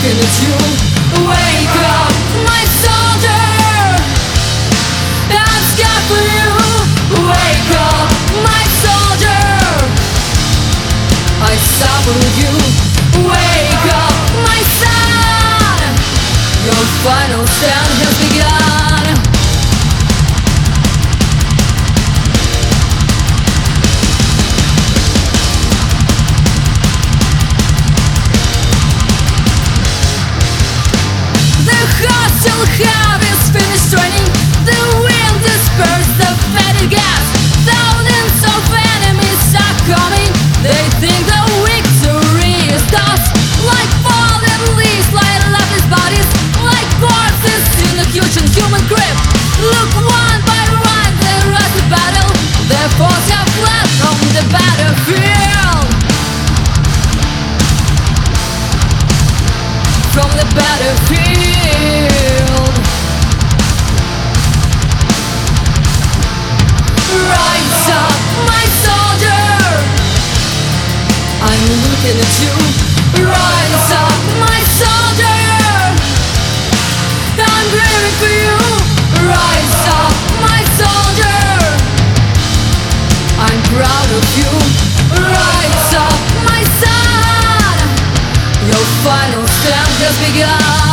looking at you. Wake up, my soldier, I'm scared for you. Wake up, my soldier, I suffer with you. Wake up, my son, your final stand has begun. The hostile harvest finished training. The wind dispersed the fetid gas. Thousands of enemies are coming. They think the victory is thus. Like fallen leaves, like lifeless bodies, like corpses in a huge inhuman grip. Look, one by one they rush the battle. Their foes have fled from the battlefield. From the battlefield. Rise up, my soldier, I'm looking at you. Rise up, my soldier, I'm grieving for you. Rise up, my soldier, I'm proud of you. Rise up, my son, your final stand has begun.